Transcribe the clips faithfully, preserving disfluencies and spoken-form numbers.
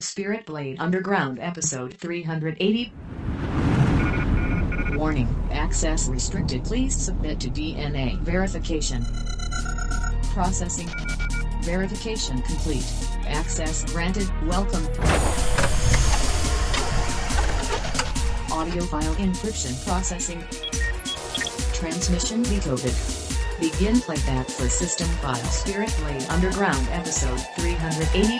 Spirit Blade Underground Episode three hundred eighty. Warning, access restricted. Please submit to D N A verification. Processing. Verification complete. Access granted. Welcome. Audio file encryption processing. Transmission decoded. Begin playback for system file. Spirit Blade Underground Episode three hundred eighty.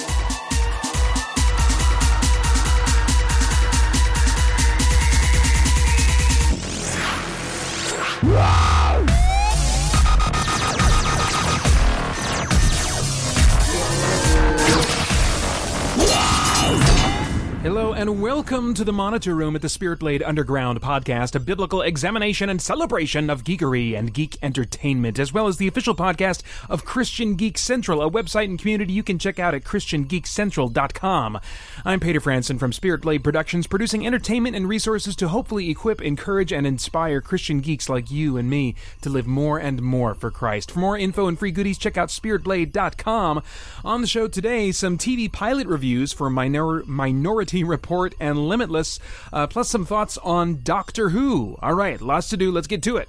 Hello and welcome to the Monitor Room at the Spirit Blade Underground podcast, a biblical examination and celebration of geekery and geek entertainment, as well as the official podcast of Christian Geek Central, a website and community you can check out at christian geek central dot com. I'm Peter Franson from Spirit Blade Productions, producing entertainment and resources to hopefully equip, encourage, and inspire Christian geeks like you and me to live more and more for Christ. For more info and free goodies, check out spirit blade dot com. On the show today, some T V pilot reviews for Minor- Minority Report and Limitless, uh, plus some thoughts on Doctor Who. All right, lots to do. Let's get to it.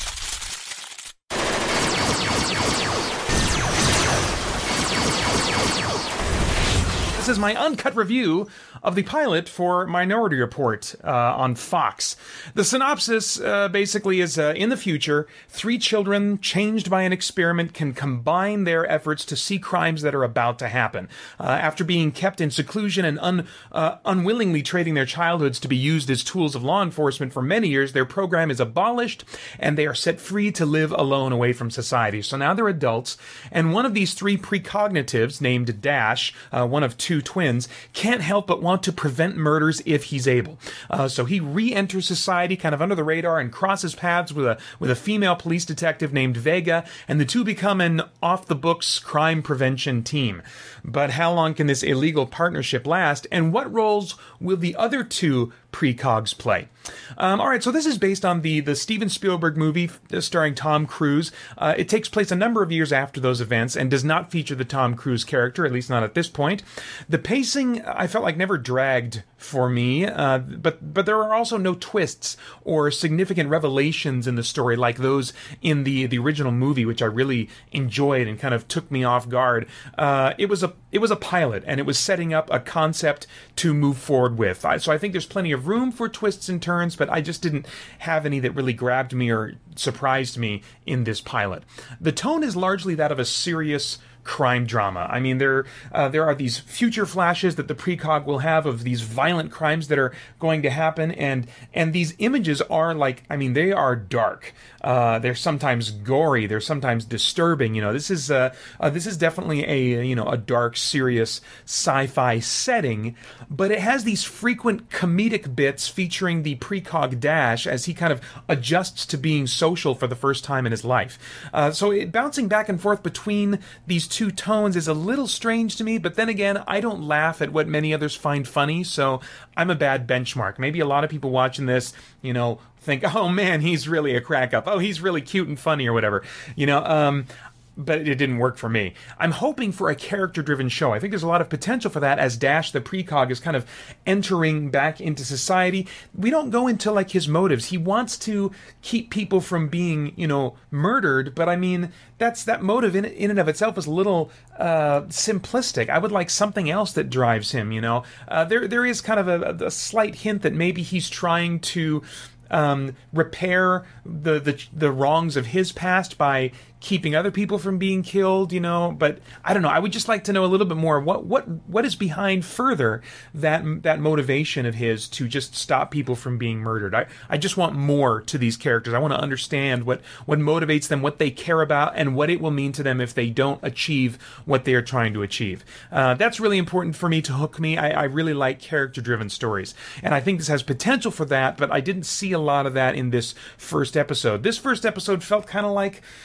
This is my uncut review of the pilot for Minority Report uh, on Fox. The synopsis uh, basically is, uh, in the future, three children changed by an experiment can combine their efforts to see crimes that are about to happen. Uh, after being kept in seclusion and un, uh, unwillingly trading their childhoods to be used as tools of law enforcement for many years, their program is abolished and they are set free to live alone away from society. So now they're adults, and one of these three precognitives, named Dash, uh, one of two twins, can't help but want to prevent murders if he's able. Uh, so he re-enters society kind of under the radar and crosses paths with a with a female police detective named Vega, and the two become an off-the-books crime prevention team. But how long can this illegal partnership last, and what roles will the other two precogs play? Um, all right, so this is based on the, the Steven Spielberg movie starring Tom Cruise. Uh, it takes place a number of years after those events and does not feature the Tom Cruise character, at least not at this point. The pacing, I felt like, never dragged for me, uh, but but there are also no twists or significant revelations in the story like those in the, the original movie, which I really enjoyed and kind of took me off guard. Uh, it was a it was a pilot, and it was setting up a concept to move forward with. I, so I think there's plenty of room for twists and turns, but I just didn't have any that really grabbed me or surprised me in this pilot. The tone is largely that of a serious crime drama. I mean, there uh, there are these future flashes that the precog will have of these violent crimes that are going to happen, and and these images are like, I mean, they are dark. Uh, they're sometimes gory. They're sometimes disturbing. You know, this is uh, uh, this is definitely a you know a dark, serious sci-fi setting, but it has these frequent comedic bits featuring the precog Dash as he kind of adjusts to being social for the first time in his life. Uh, so it, bouncing back and forth between these two tones is a little strange to me, but then again, I don't laugh at what many others find funny, so I'm a bad benchmark. Maybe a lot of people watching this, you know, think, oh man, he's really a crack up. Oh, he's really cute and funny or whatever. You know, um... but it didn't work for me. I'm hoping for a character-driven show. I think there's a lot of potential for that as Dash, the precog, is kind of entering back into society. We don't go into, like, his motives. He wants to keep people from being, you know, murdered, but I mean, that's that motive in, in and of itself is a little uh, simplistic. I would like something else that drives him, you know. Uh, there, there is kind of a, a slight hint that maybe he's trying to Um, repair the, the the wrongs of his past by keeping other people from being killed, you know, but I don't know. I would just like to know a little bit more. What what what is behind further that that motivation of his to just stop people from being murdered? I, I just want more to these characters. I want to understand what, what motivates them, what they care about, and what it will mean to them if they don't achieve what they are trying to achieve. Uh, that's really important for me to hook me. I, I really like character-driven stories, and I think this has potential for that, but I didn't see a lot of that in this first episode. This first episode felt kind of like sci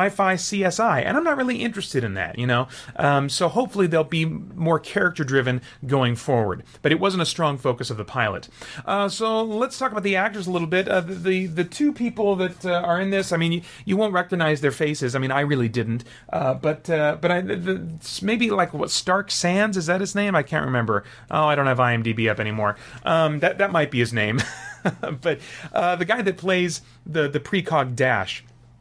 sci-fi C S I, and I'm not really interested in that, you know. Um, so hopefully they'll be more character-driven going forward. But it wasn't a strong focus of the pilot. Uh, so let's talk about the actors a little bit. Uh, the, the the two people that uh, are in this, I mean, you, you won't recognize their faces. I mean, I really didn't. Uh, but uh, but I, the, maybe like what Stark Sands, is that his name? I can't remember. Oh, I don't have IMDb up anymore. Um, that that might be his name. But uh, the guy that plays the the precog Dash.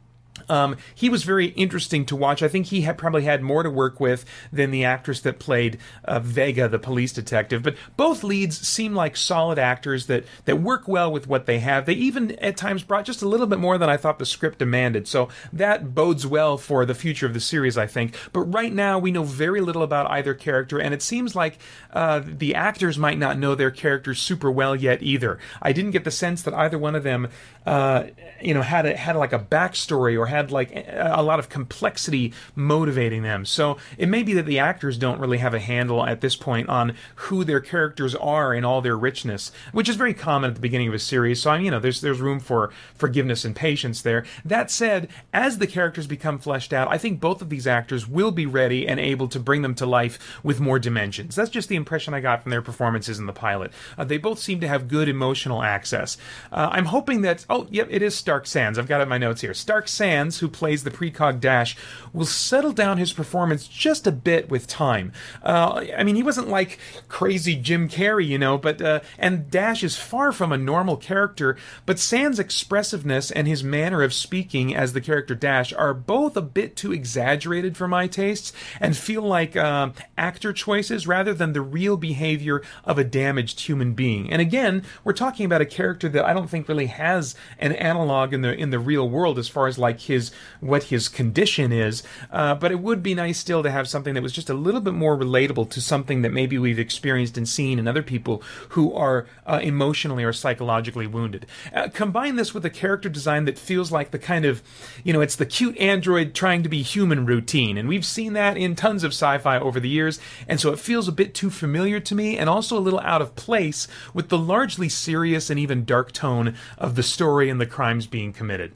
Um, he was very interesting to watch. I think he had probably had more to work with than the actress that played uh, Vega, the police detective. But both leads seem like solid actors that, that work well with what they have. They even at times brought just a little bit more than I thought the script demanded. So that bodes well for the future of the series, I think. But right now, we know very little about either character, and it seems like uh, the actors might not know their characters super well yet either. I didn't get the sense that either one of them, uh, you know, had a, had like a backstory or had like a lot of complexity motivating them. So it may be that the actors don't really have a handle at this point on who their characters are in all their richness, which is very common at the beginning of a series. So, you know, there's there's room for forgiveness and patience there. That said, as the characters become fleshed out, I think both of these actors will be ready and able to bring them to life with more dimensions. That's just the impression I got from their performances in the pilot. Uh, they both seem to have good emotional access. Uh, I'm hoping that, oh, yep, it is Stark Sands. I've got it in my notes here. Stark Sands, who plays the precog Dash, will settle down his performance just a bit with time. Uh, I mean, he wasn't like crazy Jim Carrey, you know, but uh, and Dash is far from a normal character, but Sands' expressiveness and his manner of speaking as the character Dash are both a bit too exaggerated for my tastes and feel like uh, actor choices rather than the real behavior of a damaged human being. And again, we're talking about a character that I don't think really has an analog in the in the real world as far as like his what his condition is, uh, but it would be nice still to have something that was just a little bit more relatable to something that maybe we've experienced and seen in other people who are uh, emotionally or psychologically wounded. Uh, combine this with a character design that feels like the kind of, you know, it's the cute android trying to be human routine, and we've seen that in tons of sci-fi over the years, and so it feels a bit too familiar to me and also a little out of place with the largely serious and even dark tone of the story and the crimes being committed.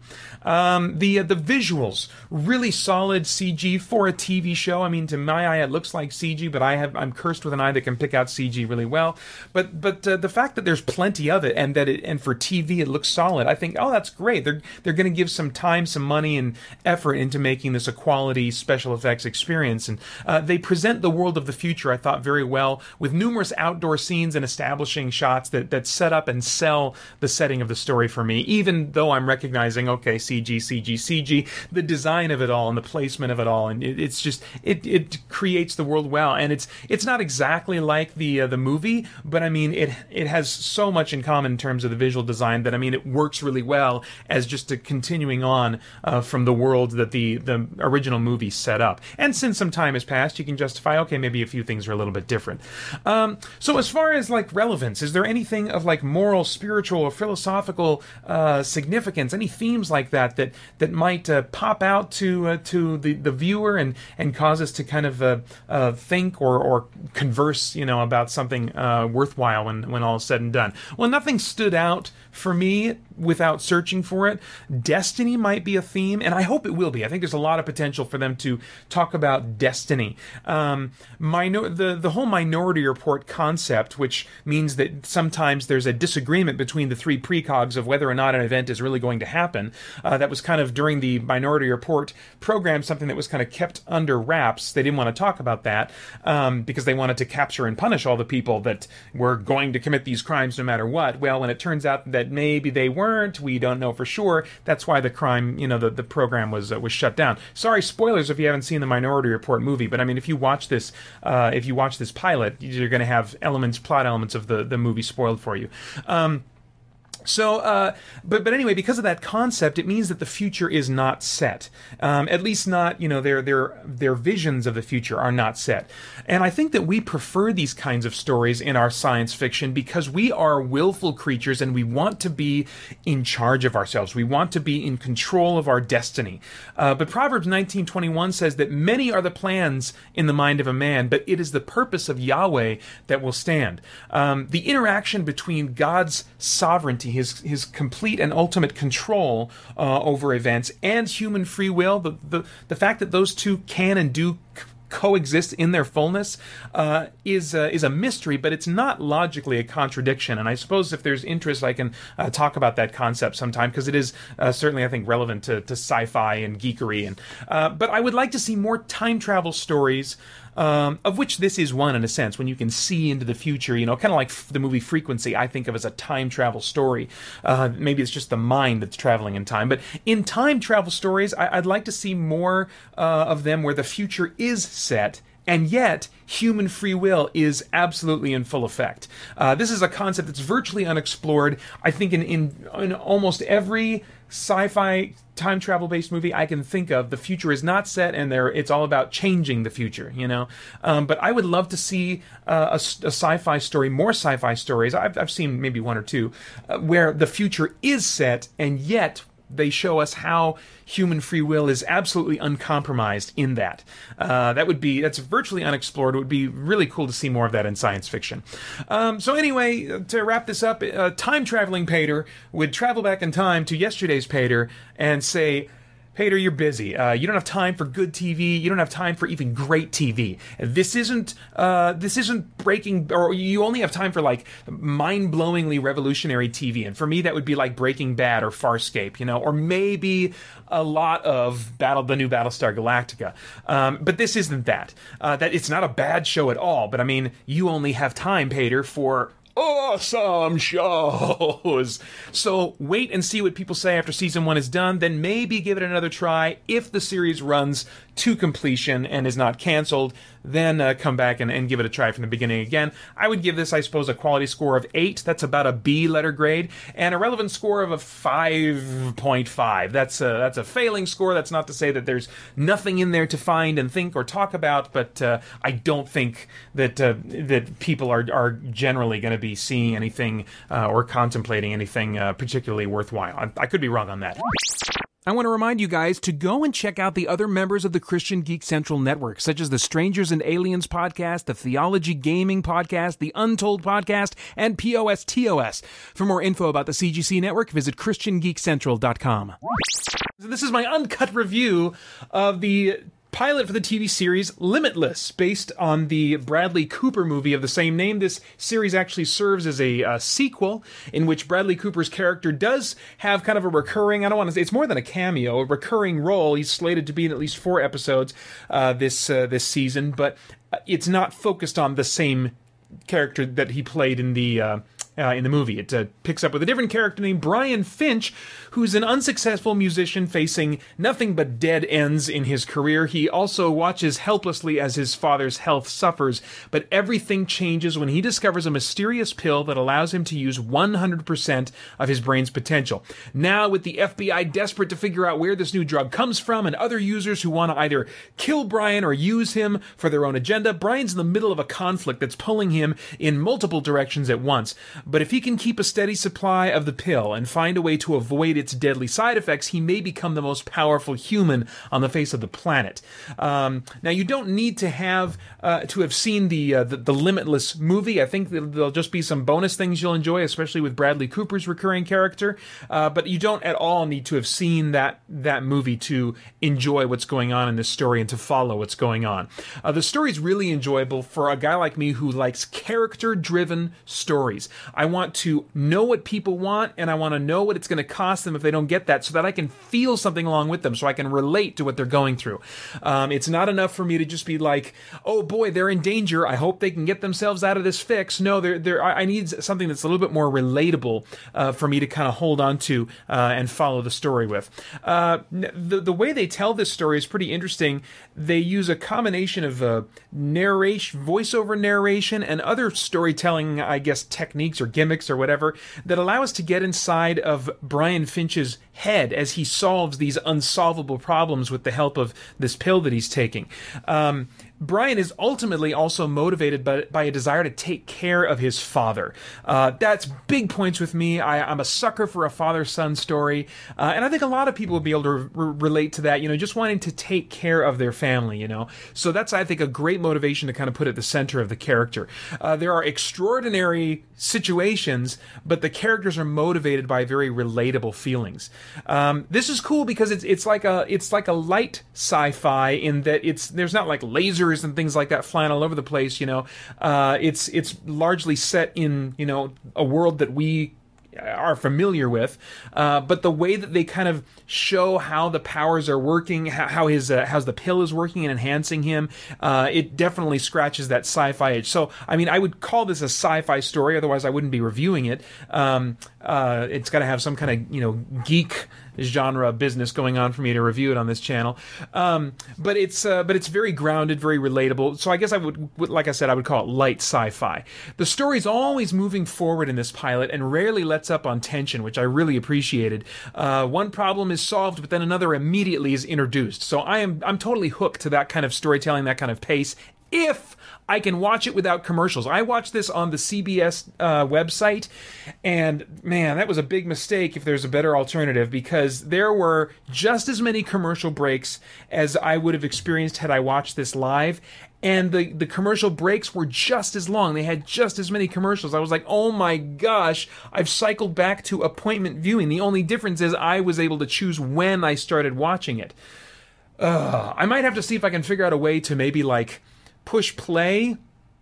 Um, the uh, the visuals, really solid C G for a T V show. I mean, to my eye, it looks like C G, but I have I'm cursed with an eye that can pick out C G really well. But but uh, the fact that there's plenty of it and that it and for T V it looks solid, I think, oh, that's great. They're they're going to give some time, some money, and effort into making this a quality special effects experience. And uh, they present the world of the future, I thought, very well, with numerous outdoor scenes and establishing shots that that set up and sell the setting of the story for me. Even though I'm recognizing, okay, C G, C G, C G, the design of it all and the placement of it all, and it, it's just it it creates the world well. And it's it's not exactly like the uh, the movie, but I mean it it has so much in common in terms of the visual design that I mean it works really well as just a continuing on uh, from the world that the the original movie set up. And since some time has passed, you can justify, okay, maybe a few things are a little bit different. Um, so as far as like relevance, is there anything of like moral, spiritual, or philosophical uh, significance? Any themes like that that that might uh, pop out to uh, to the, the viewer and, and cause us to kind of uh, uh, think or, or converse, you know, about something uh, worthwhile when when all is said and done? Well, nothing stood out for me without searching for it. Destiny might be a theme, and I hope it will be. I think there's a lot of potential for them to talk about destiny. Um, minor- the, the whole Minority Report concept, which means that sometimes there's a disagreement between the three precogs of whether or not an event is really going to happen. Uh, that was kind of, during the Minority Report program, something that was kind of kept under wraps. They didn't want to talk about that um, because they wanted to capture and punish all the people that were going to commit these crimes no matter what. Well, when it turns out that maybe they weren't, we don't know for sure. That's why the crime, you know, the, the program was uh, was shut down. Sorry, spoilers if you haven't seen the Minority Report movie, but I mean, if you watch this, uh, if you watch this pilot, you're going to have elements, plot elements of the, the movie spoiled for you. Um, So, uh, but but anyway, because of that concept, it means that the future is not set. Um, at least not, you know, their their their visions of the future are not set. And I think that we prefer these kinds of stories in our science fiction because we are willful creatures and we want to be in charge of ourselves. We want to be in control of our destiny. Uh, but Proverbs nineteen twenty-one says that many are the plans in the mind of a man, but it is the purpose of Yahweh that will stand. Um, the interaction between God's sovereignty sovereignty, his his complete and ultimate control uh, over events, and human free will. The, the the fact that those two can and do c- coexist in their fullness uh, is uh, is a mystery, but it's not logically a contradiction. And I suppose if there's interest, I can uh, talk about that concept sometime, because it is uh, certainly, I think, relevant to, to sci-fi and geekery. And uh, but I would like to see more time travel stories. Um, of which this is one, in a sense, when you can see into the future, you know, kind of like f- the movie Frequency, I think of as a time travel story. Uh, maybe it's just the mind that's traveling in time. But in time travel stories, I- I'd like to see more uh, of them where the future is set, and yet human free will is absolutely in full effect. Uh, this is a concept that's virtually unexplored. I think in, in, in almost every sci-fi time travel based movie I can think of, the future is not set, and there it's all about changing the future, you know. Um, but I would love to see uh, a, a sci-fi story, more sci-fi stories. I've I've seen maybe one or two uh, where the future is set, and yet they show us how human free will is absolutely uncompromised in that. Uh, that would be, that's virtually unexplored. It would be really cool to see more of that in science fiction. Um, so anyway, to wrap this up, uh, time-traveling Pater would travel back in time to yesterday's Pater and say, Pater, you're busy. Uh, you don't have time for good T V. You don't have time for even great T V. This isn't. Uh, this isn't breaking. Or you only have time for like mind-blowingly revolutionary T V. And for me, that would be like Breaking Bad or Farscape, you know, or maybe a lot of Battle, the new Battlestar Galactica. Um, but this isn't that. Uh, that it's not a bad show at all. But I mean, you only have time, Pater, for awesome shows. So wait and see what people say after season one is done, then maybe give it another try. If the series runs to completion and is not canceled, then uh, come back and, and give it a try from the beginning again. I would give this, I suppose, a quality score of eight. That's about a B letter grade, and a relevant score of a five point five. That's a, that's a failing score. That's not to say that there's nothing in there to find and think or talk about, but uh, I don't think that uh, that people are, are generally going to be seeing anything uh, or contemplating anything uh, particularly worthwhile. I, I could be wrong on that. I want to remind you guys to go and check out the other members of the Christian Geek Central Network, such as the Strangers and Aliens podcast, the Theology Gaming podcast, the Untold podcast, and P O S T O S. For more info about the C G C network, visit christian geek central dot com. This is my uncut review of the pilot for the T V series Limitless, based on the Bradley Cooper movie of the same name. This series actually serves as a uh, sequel in which Bradley Cooper's character does have kind of a recurring, I don't want to say, it's more than a cameo, a recurring role. He's slated to be in at least four episodes uh, this uh, this season, but it's not focused on the same character that he played in the uh, uh, in the movie. It uh, picks up with a different character named Brian Finch, who's an unsuccessful musician facing nothing but dead ends in his career. He also watches helplessly as his father's health suffers, but everything changes when he discovers a mysterious pill that allows him to use one hundred percent of his brain's potential. Now, with the F B I desperate to figure out where this new drug comes from, and other users who want to either kill Brian or use him for their own agenda, Brian's in the middle of a conflict that's pulling him in multiple directions at once. But if he can keep a steady supply of the pill and find a way to avoid its deadly side effects, he may become the most powerful human on the face of the planet. Um, now, you don't need to have uh, to have seen the, uh, the the Limitless movie. I think there'll just be some bonus things you'll enjoy, especially with Bradley Cooper's recurring character. Uh, but you don't at all need to have seen that that movie to enjoy what's going on in this story and to follow what's going on. Uh, the story is really enjoyable for a guy like me who likes character-driven stories. I want to know what people want, and I want to know what it's going to cost them if they don't get that, so that I can feel something along with them, so I can relate to what they're going through. Um, it's not enough for me to just be like, oh boy, they're in danger, I hope they can get themselves out of this fix. No, they're, they're, I need something that's a little bit more relatable uh, for me to kind of hold on to uh, and follow the story with. Uh, the, the way they tell this story is pretty interesting. They use a combination of uh, narration, voiceover narration, and other storytelling, I guess, techniques or gimmicks or whatever, that allow us to get inside of Brian Finch's head as he solves these unsolvable problems with the help of this pill that he's taking. Um, Brian is ultimately also motivated by, by a desire to take care of his father. Uh, that's big points with me. I, I'm a sucker for a father-son story, uh, and I think a lot of people will be able to re- relate to that, you know, just wanting to take care of their family, you know. So that's, I think, a great motivation to kind of put at the center of the character. Uh, there are extraordinary situations, but the characters are motivated by very relatable feelings. Um, this is cool because it's it's like a it's like a light sci-fi in that it's there's not like lasers and things like that flying all over the place, you know. Uh, it's it's largely set in, you know, a world that we are familiar with, uh, but the way that they kind of show how the powers are working, how, how his uh, how's the pill is working and enhancing him, uh, it definitely scratches that sci-fi edge. So, I mean, I would call this a sci-fi story, otherwise I wouldn't be reviewing it. Um, uh, it's got to have some kind of, you know, geek genre business going on for me to review it on this channel, um, but it's uh, but it's very grounded, very relatable. So I guess I would, like I said, I would call it light sci-fi. The story's always moving forward in this pilot and rarely lets up on tension, which I really appreciated. Uh, one problem is solved, but then another immediately is introduced. So I am I'm totally hooked to that kind of storytelling, that kind of pace, if I can watch it without commercials. I watched this on the C B S uh, website, and man, that was a big mistake if there's a better alternative, because there were just as many commercial breaks as I would have experienced had I watched this live, and the, the commercial breaks were just as long. They had just as many commercials. I was like, oh my gosh, I've cycled back to appointment viewing. The only difference is I was able to choose when I started watching it. Uh, I might have to see if I can figure out a way to maybe like push play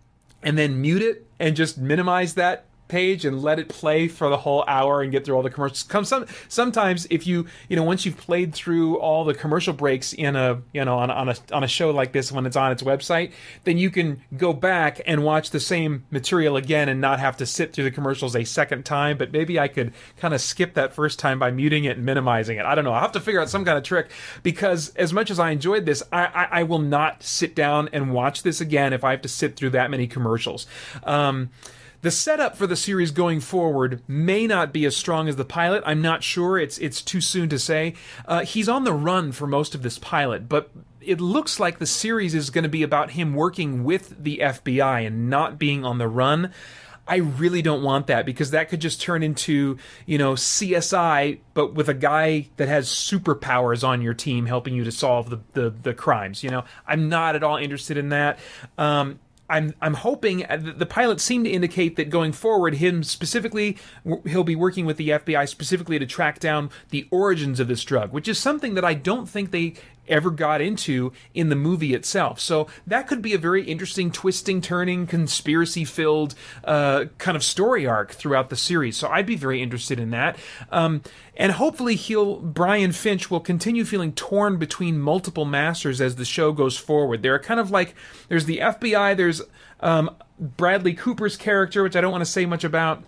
and then mute it and just minimize that page and let it play for the whole hour and get through all the commercials. Come some sometimes if you you know once you've played through all the commercial breaks in a you know on, on a on a show like this when it's on its website, then you can go back and watch the same material again and not have to sit through the commercials a second time. But maybe I could kind of skip that first time by muting it and minimizing it. I don't know. I'll have to figure out some kind of trick, because as much as I enjoyed this, I, I, I will not sit down and watch this again if I have to sit through that many commercials. Um, The setup for the series going forward may not be as strong as the pilot. I'm not sure. It's it's too soon to say. Uh, he's on the run for most of this pilot, but it looks like the series is going to be about him working with the F B I and not being on the run. I really don't want that, because that could just turn into, you know, C S I, but with a guy that has superpowers on your team helping you to solve the, the, the crimes. You know, I'm not at all interested in that. Um, I'm I'm hoping the pilots seem to indicate that going forward, him specifically, he'll be working with the F B I specifically to track down the origins of this drug, which is something that I don't think they ever got into in the movie itself. So that could be a very interesting, twisting, turning, conspiracy-filled uh, kind of story arc throughout the series. So I'd be very interested in that. Um, and hopefully he'll Brian Finch will continue feeling torn between multiple masters as the show goes forward. They're kind of like, there's the F B I, there's um, Bradley Cooper's character, which I don't want to say much about.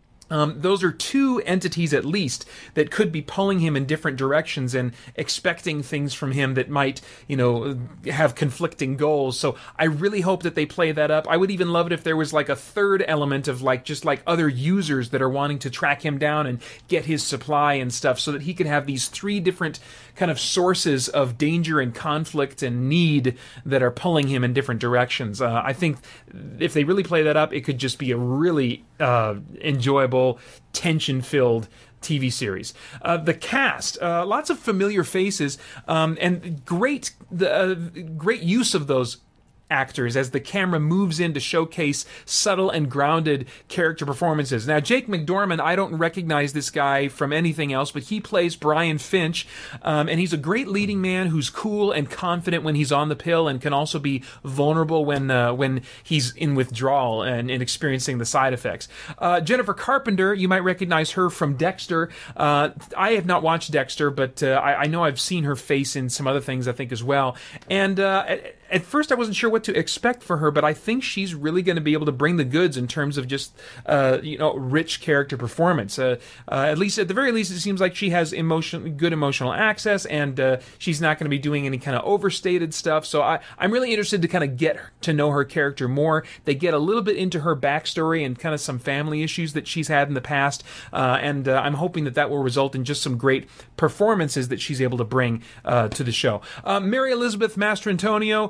Um, those are two entities at least that could be pulling him in different directions and expecting things from him that might, you know, have conflicting goals. So I really hope that they play that up. I would even love it if there was like a third element of like just like other users that are wanting to track him down and get his supply and stuff, so that he could have these three different kind of sources of danger and conflict and need that are pulling him in different directions. Uh, I think if they really play that up, it could just be a really uh, enjoyable, tension-filled T V series. Uh, the cast, uh, lots of familiar faces, um, and great, the uh, great use of those actors as the camera moves in to showcase subtle and grounded character performances. Now, Jake McDorman, I don't recognize this guy from anything else, but he plays Brian Finch, um, and he's a great leading man who's cool and confident when he's on the pill, and can also be vulnerable when uh, when he's in withdrawal and, and experiencing the side effects. Uh, Jennifer Carpenter, you might recognize her from Dexter. Uh, I have not watched Dexter, but uh, I, I know I've seen her face in some other things, I think, as well. And uh, at, at first I wasn't sure what to expect for her, but I think she's really going to be able to bring the goods in terms of just uh, you know rich character performance. Uh, uh, at least, at the very least, it seems like she has emotion, good emotional access, and uh, she's not going to be doing any kind of overstated stuff. So I, I'm really interested to kind of get to know her character more. They get a little bit into her backstory and kind of some family issues that she's had in the past, uh, and uh, I'm hoping that that will result in just some great performances that she's able to bring uh, to the show. Uh, Mary Elizabeth Mastrantonio,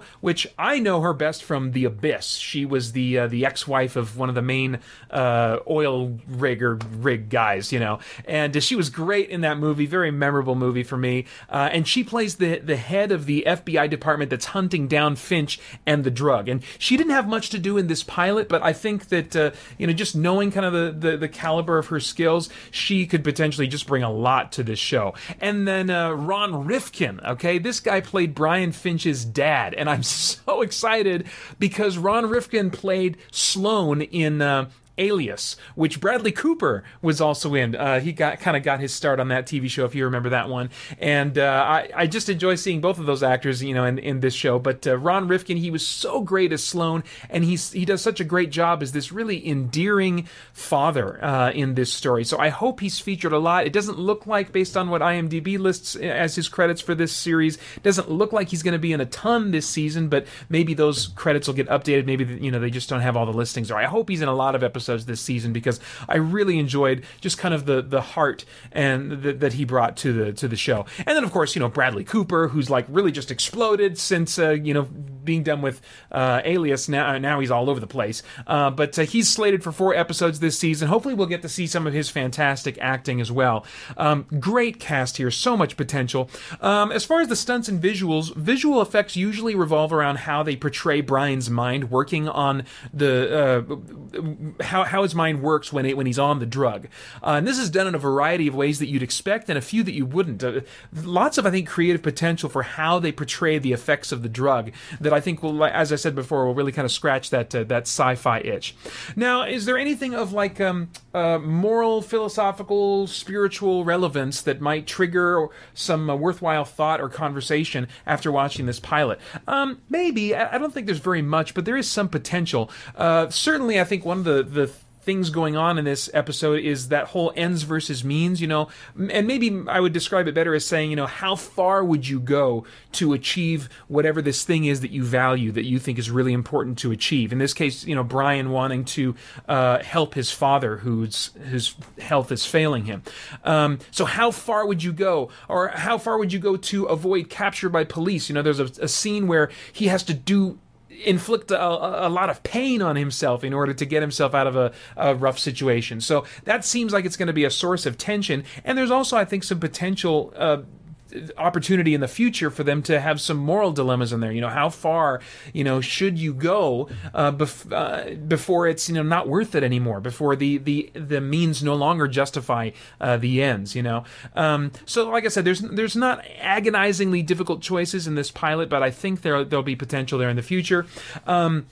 which I know her best from The Abyss. She was the uh, the ex-wife of one of the main uh, oil rigger rig guys, you know, and uh, she was great in that movie. Very memorable movie for me. Uh, and she plays the the head of the F B I department that's hunting down Finch and the drug. And she didn't have much to do in this pilot, but I think that uh, you know, just knowing kind of the, the the caliber of her skills, she could potentially just bring a lot to this show. And then uh, Ron Rifkin, okay, this guy played Brian Finch's dad, and I'm so excited because Ron Rifkin played Sloan in uh, Alias, which Bradley Cooper was also in. Uh, he got kind of got his start on that T V show, if you remember that one. And uh, I, I just enjoy seeing both of those actors, you know, in, in this show. But uh, Ron Rifkin, he was so great as Sloan, and he's he does such a great job as this really endearing father uh, in this story. So I hope he's featured a lot. It doesn't look like, based on what IMDb lists as his credits for this series, it doesn't look like he's going to be in a ton this season, but maybe those credits will get updated. Maybe, you know, they just don't have all the listings. Or I hope he's in a lot of episodes this season, because I really enjoyed just kind of the the heart and the, that he brought to the to the show. And then of course, you know, Bradley Cooper, who's like really just exploded since uh, you know, being done with uh, Alias. Now now he's all over the place. Uh, but uh, he's slated for four episodes this season. Hopefully we'll get to see some of his fantastic acting as well. Um, great cast here, so much potential. Um, as far as the stunts and visuals, visual effects usually revolve around how they portray Brian's mind working on the uh, how how his mind works when it, when he's on the drug. Uh, and this is done in a variety of ways that you'd expect and a few that you wouldn't. Uh, lots of, I think, creative potential for how they portray the effects of the drug that I think will, as I said before, will really kind of scratch that uh, that sci-fi itch. Now, is there anything of like um, uh, moral, philosophical, spiritual relevance that might trigger some uh, worthwhile thought or conversation after watching this pilot? Um, maybe. I, I don't think there's very much, but there is some potential. Uh, certainly, I think one of the, the things going on in this episode is that whole ends versus means, you know, and maybe I would describe it better as saying, you know, how far would you go to achieve whatever this thing is that you value, that you think is really important to achieve? In this case, you know, Brian wanting to uh, help his father whose whose health is failing him. Um, so how far would you go? Or how far would you go to avoid capture by police? You know, there's a, a scene where he has to do inflict a, a lot of pain on himself in order to get himself out of a, a rough situation. So that seems like it's going to be a source of tension. And there's also, I think, some potential uh, opportunity in the future for them to have some moral dilemmas in there. You know, how far, you know, should you go uh, bef- uh, before it's, you know, not worth it anymore, before the the, the means no longer justify uh, the ends, you know? Um, so like I said, there's there's not agonizingly difficult choices in this pilot, but I think there there'll be potential there in the future. Um,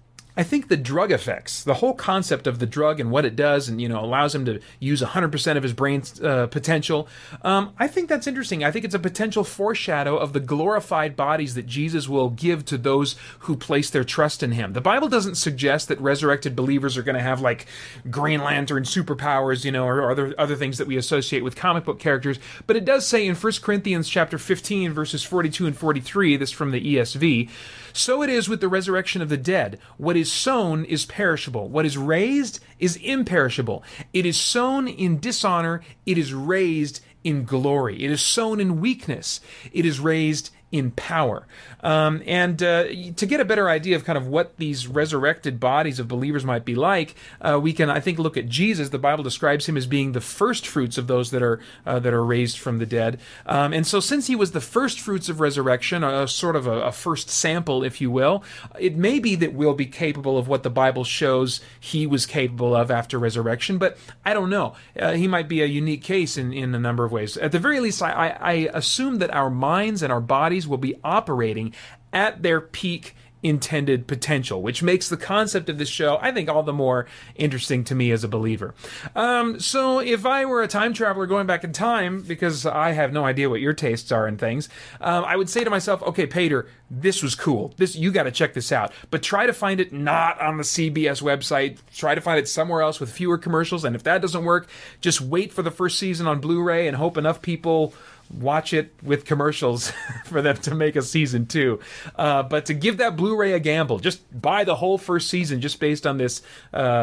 I think the drug effects, the whole concept of the drug and what it does, and, you know, allows him to use one hundred percent of his brain's uh, potential, um, I think that's interesting. I think it's a potential foreshadow of the glorified bodies that Jesus will give to those who place their trust in him. The Bible doesn't suggest that resurrected believers are going to have, like, Green Lantern superpowers, you know, or, or other, other things that we associate with comic book characters, but it does say in First Corinthians chapter fifteen, verses forty-two and forty-three, this from the E S V, "So it is with the resurrection of the dead. What is sown is perishable. What is raised is imperishable. It is sown in dishonor. It is raised in glory. It is sown in weakness. It is raised in power." Um, and uh, to get a better idea of kind of what these resurrected bodies of believers might be like, uh, we can, I think, look at Jesus. The Bible describes him as being the first fruits of those that are uh, that are raised from the dead. Um, and so since he was the first fruits of resurrection, a, a sort of a, a first sample, if you will, it may be that we'll be capable of what the Bible shows he was capable of after resurrection, but I don't know. Uh, he might be a unique case in, in a number of ways. At the very least, I, I, I assume that our minds and our bodies will be operating at their peak intended potential, which makes the concept of this show, I think, all the more interesting to me as a believer. Um, so if I were a time traveler going back in time, because I have no idea what your tastes are in things, um, I would say to myself, okay, Pater, this was cool. This, you got to check this out, but try to find it not on the C B S website. Try to find it somewhere else with fewer commercials. And if that doesn't work, just wait for the first season on Blu-ray and hope enough people watch it with commercials for them to make a season two. Uh, but to give that Blu-ray a gamble, just buy the whole first season just based on this uh,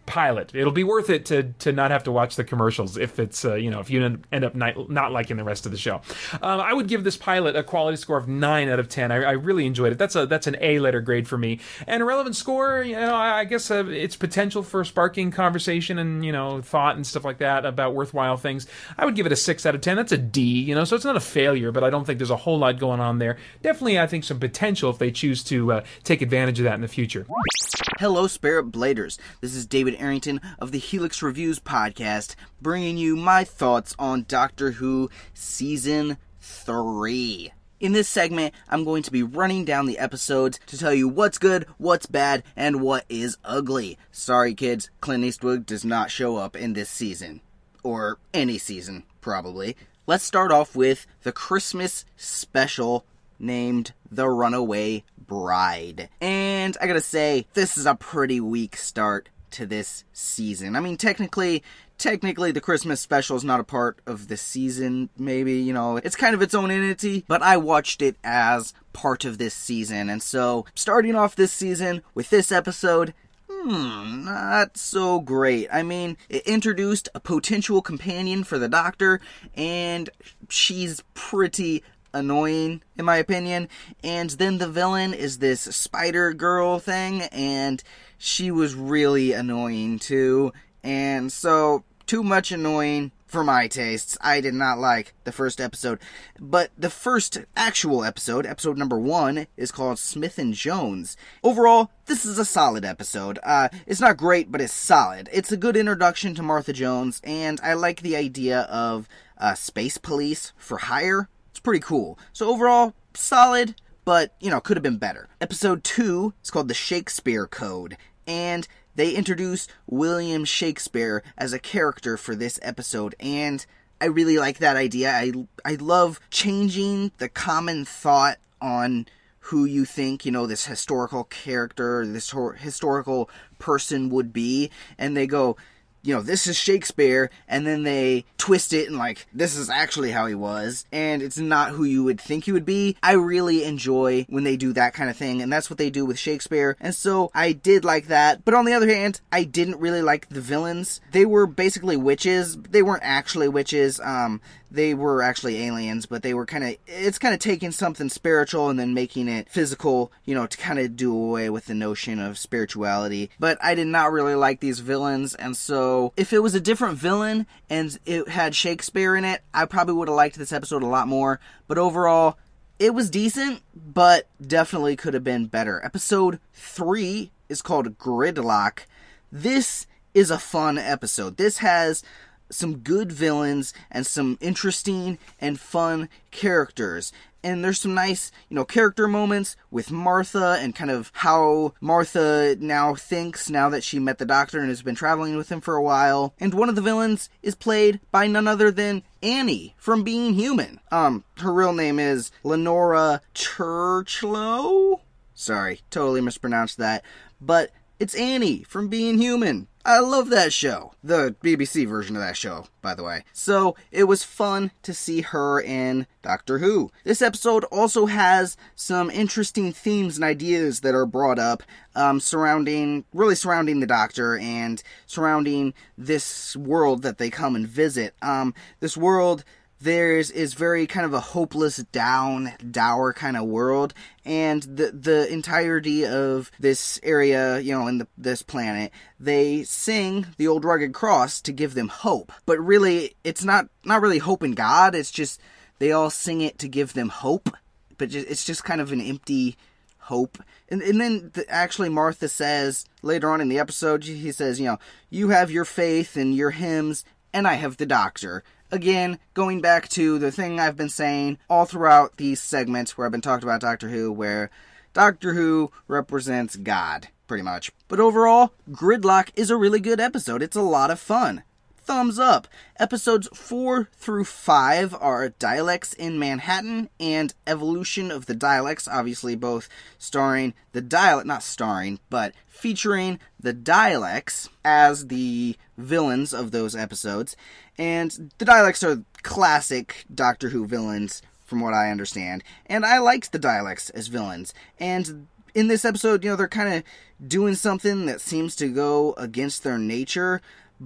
pilot. It'll be worth it to to not have to watch the commercials if it's uh, you know if you end up not, not liking the rest of the show. Um, I would give this pilot a quality score of nine out of ten. I, I really enjoyed it. That's a that's an A letter grade for me. And a relevant score, you know, I, I guess uh, its potential for sparking conversation and you know thought and stuff like that about worthwhile things. I would give it a six out of ten. That's a D. You know, so it's not a failure, but I don't think there's a whole lot going on there. Definitely, I think some potential if they choose to uh, take advantage of that in the future. Hello, Spirit Bladers. This is David Arrington of the Helix Reviews podcast, bringing you my thoughts on Doctor Who Season three. In this segment, I'm going to be running down the episodes to tell you what's good, what's bad, and what is ugly. Sorry, kids, Clint Eastwood does not show up in this season. Or any season, probably. Let's start off with the Christmas special named The Runaway Bride. And I gotta say, this is a pretty weak start to this season. I mean, technically, technically the Christmas special is not a part of the season, maybe, you know, it's kind of its own entity, but I watched it as part of this season. And so, starting off this season with this episode, Hmm, not so great. I mean, it introduced a potential companion for the Doctor, and she's pretty annoying, in my opinion. And then the villain is this spider girl thing, and she was really annoying too. And so, too much annoying for my tastes. I did not like the first episode. But the first actual episode, episode number one, is called Smith and Jones. Overall, this is a solid episode. Uh, it's not great, but it's solid. It's a good introduction to Martha Jones, and I like the idea of uh, space police for hire. It's pretty cool. So overall, solid, but, you know, could have been better. Episode two is called The Shakespeare Code, and they introduce William Shakespeare as a character for this episode, and I really like that idea. I, I love changing the common thought on who you think, you know, this historical character, this ho- historical person would be, and they go, you know, this is Shakespeare, and then they twist it and like, this is actually how he was, and it's not who you would think he would be. I really enjoy when they do that kind of thing, and that's what they do with Shakespeare, and so I did like that. But on the other hand, I didn't really like the villains. They were basically witches. They weren't actually witches. Um, they were actually aliens, but they were kind of, it's kind of taking something spiritual and then making it physical, you know, to kind of do away with the notion of spirituality. But I did not really like these villains, and so if it was a different villain and it had Shakespeare in it, I probably would have liked this episode a lot more. But overall, it was decent, but definitely could have been better. Episode three is called Gridlock. This is a fun episode. This has some good villains and some interesting and fun characters. And there's some nice, you know, character moments with Martha and kind of how Martha now thinks now that she met the Doctor and has been traveling with him for a while. And one of the villains is played by none other than Annie from Being Human. Um, her real name is Lenora Churchlow? Sorry, totally mispronounced that. But it's Annie from Being Human. I love that show. The B B C version of that show, by the way. So, it was fun to see her in Doctor Who. This episode also has some interesting themes and ideas that are brought up um, surrounding, really surrounding the Doctor and surrounding this world that they come and visit. Um, this world There's is very kind of a hopeless, down, dour kind of world, and the the entirety of this area, you know, in the, this planet, they sing the Old Rugged Cross to give them hope. But really, it's not not really hope in God. It's just they all sing it to give them hope, but just, it's just kind of an empty hope. And and then the, actually Martha says later on in the episode, he says, you know, you have your faith and your hymns, and I have the Doctor. Again, going back to the thing I've been saying all throughout these segments where I've been talking about Doctor Who, where Doctor Who represents God, pretty much. But overall, Gridlock is a really good episode. It's a lot of fun. Thumbs up. Episodes four through five are Dialects in Manhattan and Evolution of the Dialects, obviously both starring the dialect, not starring, but featuring the Dialects as the villains of those episodes. And the Dialects are classic Doctor Who villains, from what I understand. And I liked the Dialects as villains. And in this episode, you know, they're kind of doing something that seems to go against their nature,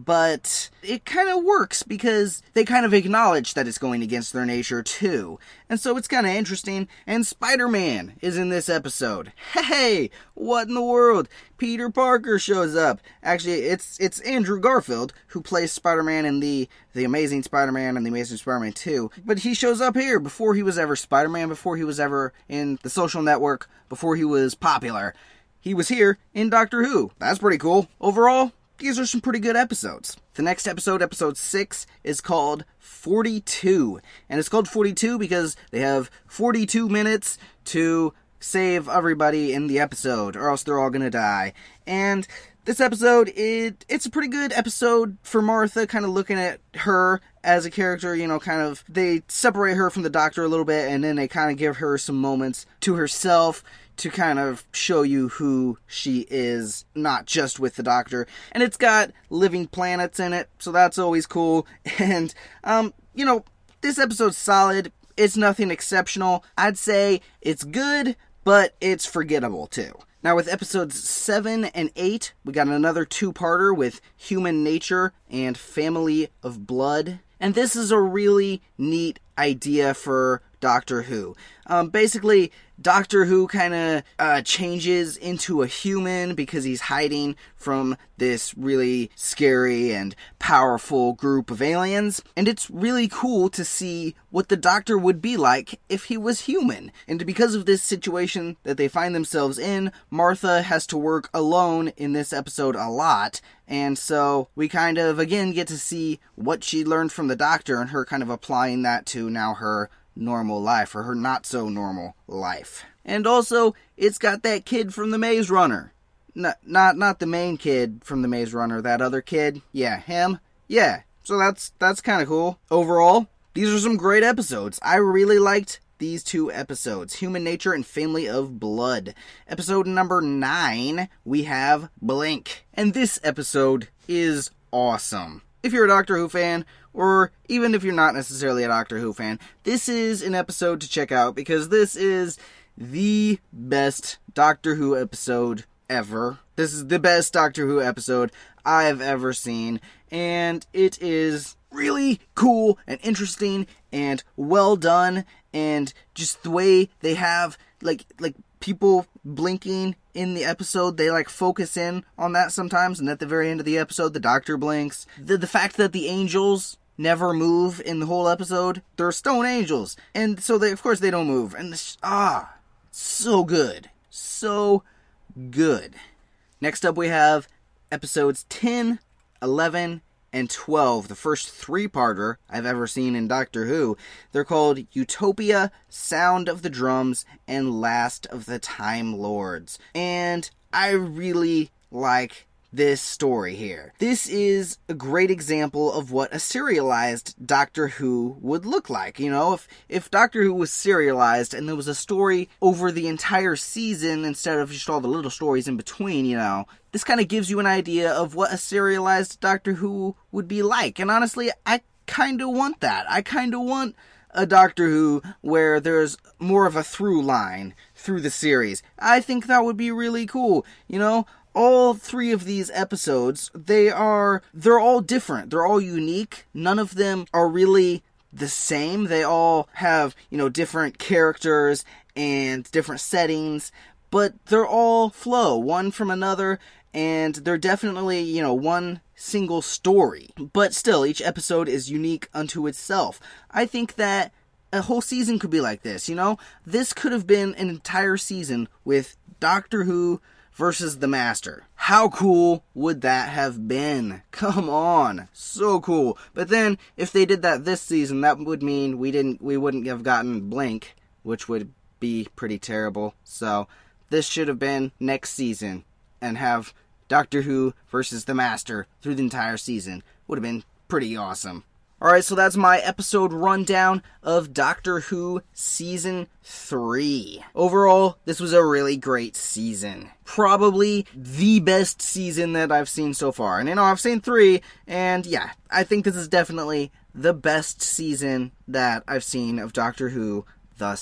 but it kind of works because they kind of acknowledge that it's going against their nature too. And so it's kind of interesting. And Spider-Man is in this episode. Hey, what in the world? Peter Parker shows up. Actually, it's it's Andrew Garfield who plays Spider-Man in the the Amazing Spider-Man and the Amazing Spider-Man two. But he shows up here before he was ever Spider-Man, before he was ever in The Social Network, before he was popular. He was here in Doctor Who. That's pretty cool. Overall, these are some pretty good episodes. The next episode, episode six, is called forty-two. And it's called forty-two because they have forty-two minutes to save everybody in the episode, or else they're all gonna die. And this episode, it it's a pretty good episode for Martha, kind of looking at her as a character, you know, kind of, they separate her from the Doctor a little bit, and then they kind of give her some moments to herself, to kind of show you who she is, not just with the Doctor. And it's got living planets in it, so that's always cool. And, um, you know, this episode's solid. It's nothing exceptional. I'd say it's good, but it's forgettable too. Now with episodes seven and eight, we got another two-parter with Human Nature and Family of Blood. And this is a really neat idea for Doctor Who. Um, basically, Doctor Who kind of uh, changes into a human because he's hiding from this really scary and powerful group of aliens. And it's really cool to see what the Doctor would be like if he was human. And because of this situation that they find themselves in, Martha has to work alone in this episode a lot. And so we kind of, again, get to see what she learned from the Doctor and her kind of applying that to now her normal life, or her not so normal life. And also, it's got that kid from the Maze Runner. Not, not, not the main kid from the Maze Runner, that other kid. Yeah, him. Yeah, so that's, that's kind of cool. Overall, these are some great episodes. I really liked these two episodes, Human Nature and Family of Blood. Episode number nine, we have Blink. And this episode is awesome. If you're a Doctor Who fan, or even if you're not necessarily a Doctor Who fan, this is an episode to check out because this is the best Doctor Who episode ever. This is the best Doctor Who episode I've ever seen, and it is really cool and interesting and well done, and just the way they have like like people blinking in the episode, they like focus in on that sometimes, and at the very end of the episode the Doctor blinks. The, the fact that the angels never move in the whole episode, they're stone angels, and so they of course they don't move, and this, ah so good, so good. Next up we have episodes ten, eleven, and twelve, the first three-parter I've ever seen in Doctor Who. They're called Utopia, Sound of the Drums, and Last of the Time Lords. And I really like this story here. This is a great example of what a serialized Doctor Who would look like. You know, if, if Doctor Who was serialized and there was a story over the entire season instead of just all the little stories in between, you know, this kind of gives you an idea of what a serialized Doctor Who would be like. And honestly, I kind of want that. I kind of want a Doctor Who where there's more of a through line through the series. I think that would be really cool. You know, all three of these episodes, they are, they're all different. They're all unique. None of them are really the same. They all have, you know, different characters and different settings, but they're all flow one from another, and they're definitely, you know, one single story. But still, each episode is unique unto itself. I think that a whole season could be like this, you know? This could have been an entire season with Doctor Who versus the Master. How cool would that have been? Come on. So cool. But then, if they did that this season, that would mean we didn't, we wouldn't have gotten Blink, which would be pretty terrible. So, this should have been next season, and have Doctor Who versus the Master through the entire season. Would have been pretty awesome. Alright, so that's my episode rundown of Doctor Who Season three. Overall, this was a really great season. Probably the best season that I've seen so far. And you know, I've seen three, and yeah, I think this is definitely the best season that I've seen of Doctor Who thus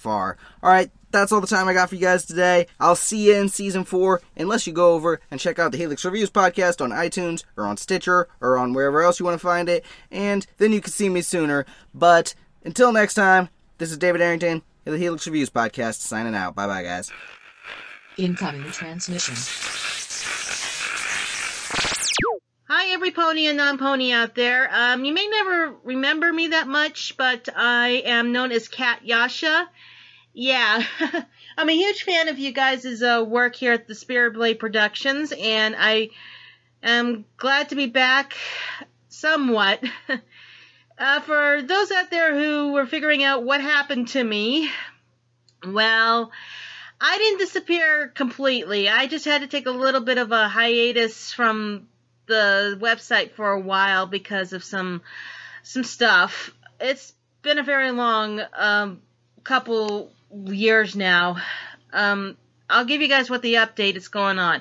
far. Alright, that's all the time I got for you guys today. I'll see you in Season four, unless you go over and check out the Helix Reviews podcast on iTunes, or on Stitcher, or on wherever else you want to find it, and then you can see me sooner. But, until next time, this is David Arrington, the Helix Reviews podcast, signing out. Bye-bye, guys. Incoming transmission. Hi, every pony and non-pony out there. Um, you may never remember me that much, but I am known as Cat Yasha. Yeah, I'm a huge fan of you guys' uh, work here at the Spirit Blade Productions, and I am glad to be back somewhat. uh, for those out there who were figuring out what happened to me, well, I didn't disappear completely. I just had to take a little bit of a hiatus from the website for a while because of some some stuff. It's been a very long um, couple years now. Um, I'll give you guys what the update is going on.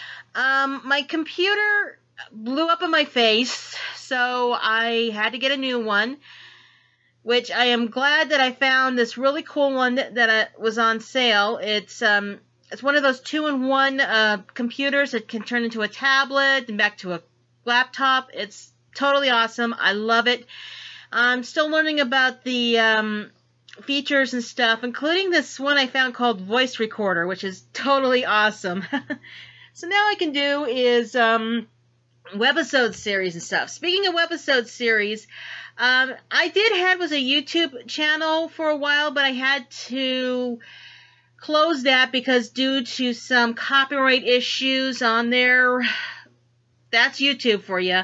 Um, my computer blew up in my face, so I had to get a new one, which I am glad that I found this really cool one that, that uh, was on sale. It's um, it's one of those two-in-one uh, computers that can turn into a tablet and back to a laptop. It's totally awesome. I love it. I'm still learning about the um, features and stuff, including this one I found called Voice Recorder, which is totally awesome. So now I can do is um, webisode series and stuff. Speaking of webisode series, um, I did have was a YouTube channel for a while, but I had to close that because due to some copyright issues on there. That's YouTube for you.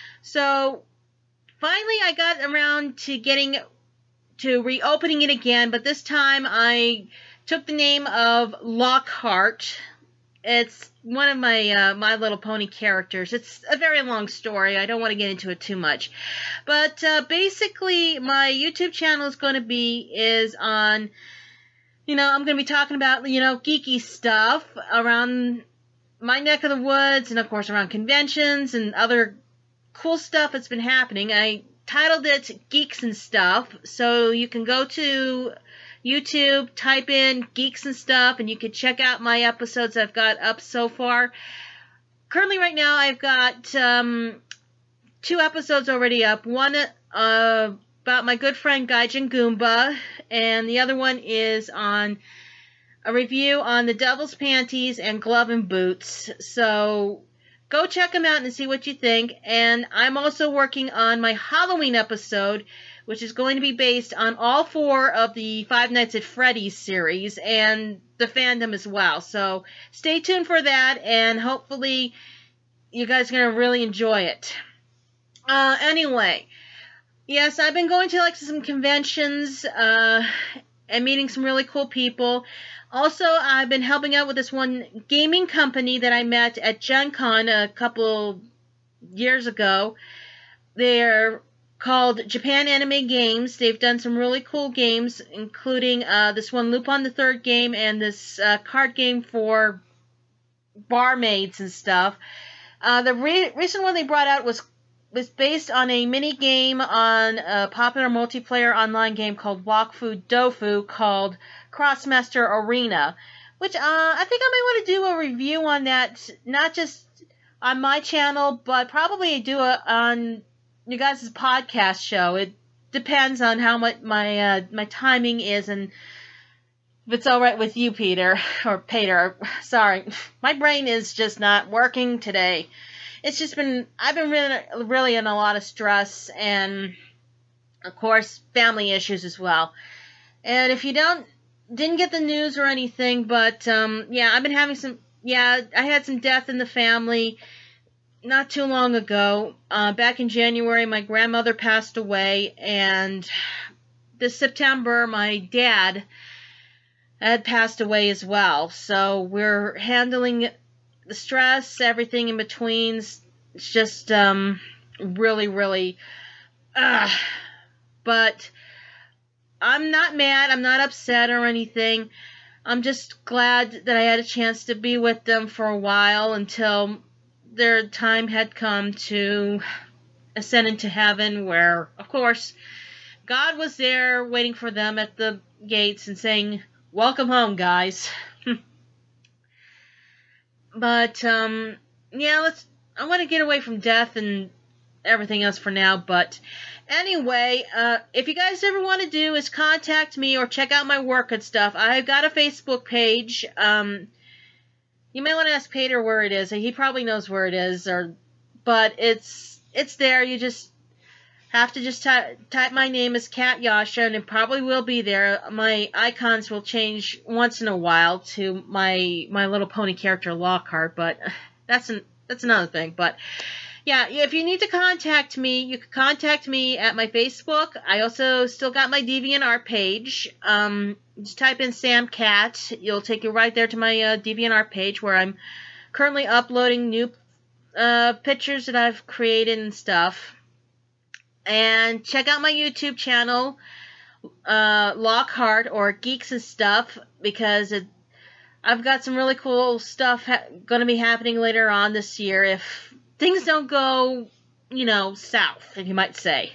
So finally I got around to getting to reopening it again, but this time I took the name of Lockhart. It's one of my uh, My Little Pony characters. It's a very long story. I don't want to get into it too much. But uh, basically my YouTube channel is going to be is on, you know, I'm going to be talking about, you know, geeky stuff around my neck of the woods and, of course, around conventions and other cool stuff that's been happening. I titled it Geeks and Stuff, so you can go to YouTube, type in Geeks and Stuff, and you can check out my episodes I've got up so far. Currently, right now, I've got um, two episodes already up. One uh, about my good friend Gaijin Goomba, and the other one is on a review on the Devil's Panties and Glove and Boots. So go check them out and see what you think. And I'm also working on my Halloween episode, which is going to be based on all four of the Five Nights at Freddy's series and the fandom as well. So stay tuned for that, and hopefully you guys are going to really enjoy it. Uh, anyway, yes, I've been going to like some conventions uh, and meeting some really cool people. Also, I've been helping out with this one gaming company that I met at Gen Con a couple years ago. They're called Japan Anime Games. They've done some really cool games, including uh, this one Lupin the Third game and this uh, card game for barmaids and stuff. Uh, the re- recent one they brought out was was based on a mini game on a popular multiplayer online game called Wakfu Dofu called Crossmaster Arena, which uh, I think I might want to do a review on that, not just on my channel, but probably do it on you guys' podcast show. It depends on how much my uh, my timing is, and if it's all right with you, Peter, or Peter. Sorry, my brain is just not working today. It's just been, I've been really, really in a lot of stress, and of course, family issues as well. And if you don't, didn't get the news or anything, but um, yeah, I've been having some, yeah, I had some death in the family not too long ago. Uh, back in January, my grandmother passed away, and this September, my dad had passed away as well. So we're handling the stress, everything in between. It's just um, really, really, uh, but I'm not mad. I'm not upset or anything. I'm just glad that I had a chance to be with them for a while until their time had come to ascend into heaven, where, of course, God was there waiting for them at the gates and saying, "Welcome home, guys." But, um, yeah, let's, I want to get away from death and everything else for now, but anyway, uh, if you guys ever want to do is contact me or check out my work and stuff, I've got a Facebook page. Um, you may want to ask Peter where it is. He probably knows where it is, or, but it's, it's there. You just have to just ty- type my name as Cat Yasha, and it probably will be there. My icons will change once in a while to my, my little pony character Lockhart, but that's an, that's another thing, but yeah, if you need to contact me, you can contact me at my Facebook. I also still got my DeviantArt page. Um, just type in Sam Cat. You'll take you right there to my uh, DeviantArt page where I'm currently uploading new uh, pictures that I've created and stuff. And check out my YouTube channel, uh, Lockhart, or Geeks and Stuff, because it, I've got some really cool stuff ha- going to be happening later on this year if things don't go, you know, south, if you might say.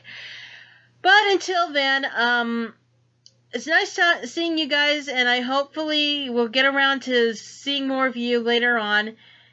But until then, um, it's nice to- seeing you guys, and I hopefully will get around to seeing more of you later on.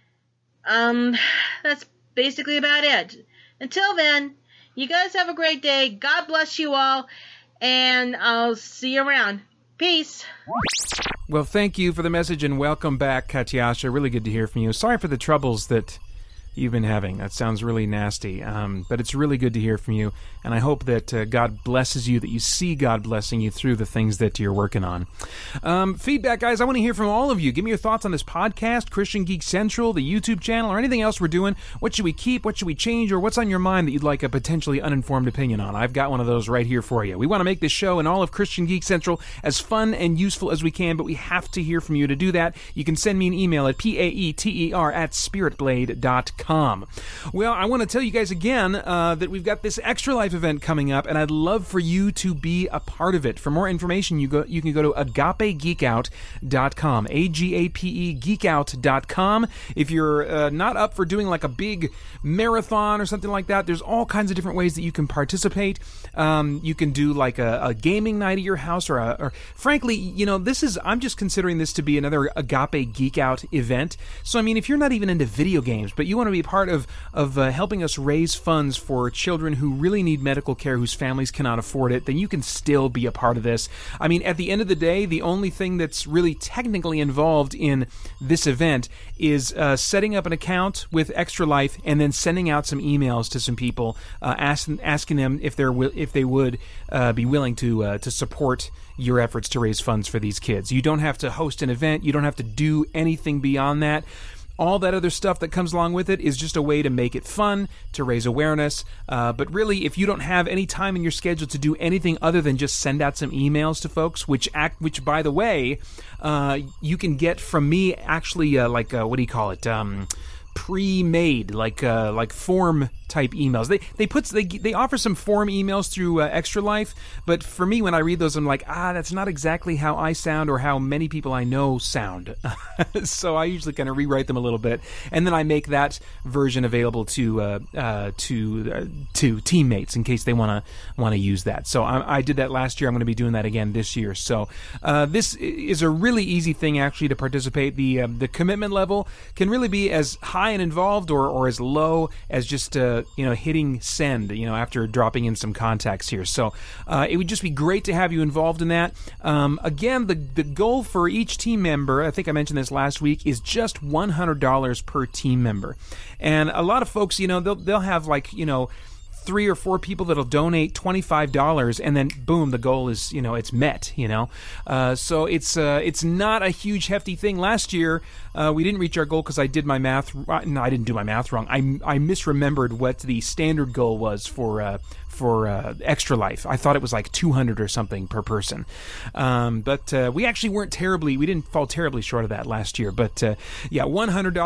Um, that's basically about it. Until then, you guys have a great day. God bless you all, and I'll see you around. Peace. Well, thank you for the message, and welcome back, Katyasha. Really good to hear from you. Sorry for the troubles that you've been having. That sounds really nasty, um, but it's really good to hear from you, and I hope that uh, God blesses you, that you see God blessing you through the things that you're working on. Um, feedback, guys, I want to hear from all of you. Give me your thoughts on this podcast, Christian Geek Central, the YouTube channel, or anything else we're doing. What should we keep? What should we change? Or what's on your mind that you'd like a potentially uninformed opinion on? I've got one of those right here for you. We want to make this show and all of Christian Geek Central as fun and useful as we can, but we have to hear from you to do that. You can send me an email at P-A-E-T-E-R at spiritblade dot com. Well, I want to tell you guys again uh, that we've got this Extra Life event coming up, and I'd love for you to be a part of it. For more information, you go you can go to agape geek out dot com, A G A P E geek out dot com. If you're uh, not up for doing like a big marathon or something like that, there's all kinds of different ways that you can participate. Um, you can do like a, a gaming night at your house, or, a, or frankly, you know, this is I'm just considering this to be another Agape Geek Out event. So, I mean, if you're not even into video games, but you want to be part of, of uh, helping us raise funds for children who really need medical care, whose families cannot afford it, then you can still be a part of this. I mean, at the end of the day, the only thing that's really technically involved in this event is uh, setting up an account with Extra Life and then sending out some emails to some people, uh, asking asking them if they're if they would uh, be willing to uh, to support your efforts to raise funds for these kids. You don't have to host an event. You don't have to do anything beyond that. All that other stuff that comes along with it is just a way to make it fun, to raise awareness. Uh, but really, if you don't have any time in your schedule to do anything other than just send out some emails to folks, which act, which by the way, uh, you can get from me actually, uh, like uh, what do you call it? Um, pre-made, like uh, like form type emails. They they put they they offer some form emails through uh, Extra Life, but for me, when I read those, I'm like, ah, that's not exactly how I sound or how many people I know sound. So I usually kind of rewrite them a little bit, and then I make that version available to uh, uh, to uh, to teammates in case they want to want to use that. So I, I did that last year. I'm going to be doing that again this year. So uh, this is a really easy thing actually to participate. The uh, the commitment level can really be as high and involved or or as low as just uh, you know, hitting send, you know, after dropping in some contacts here. So uh, it would just be great to have you involved in that. Um, again, the the goal for each team member, I think I mentioned this last week, is just one hundred dollars per team member. And a lot of folks, you know, they'll they'll have like, you know, three or four people that'll donate twenty-five dollars, and then boom, the goal is, you know, it's met, you know. Uh, so it's uh, it's not a huge hefty thing. Last year, uh, we didn't reach our goal because I did my math. No, I didn't do my math wrong. I, I misremembered what the standard goal was for uh, for uh, Extra Life. I thought it was like two hundred or something per person. Um, but uh, we actually weren't terribly, we didn't fall terribly short of that last year. But uh, yeah, one hundred dollars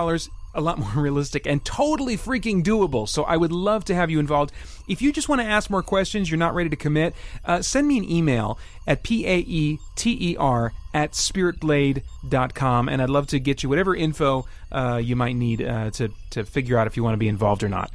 a lot more realistic and totally freaking doable. So I would love to have you involved. If you just want to ask more questions, you're not ready to commit, uh, send me an email at P-A-E-T-E-R at spiritblade dot com, and I'd love to get you whatever info uh, you might need uh, to, to figure out if you want to be involved or not.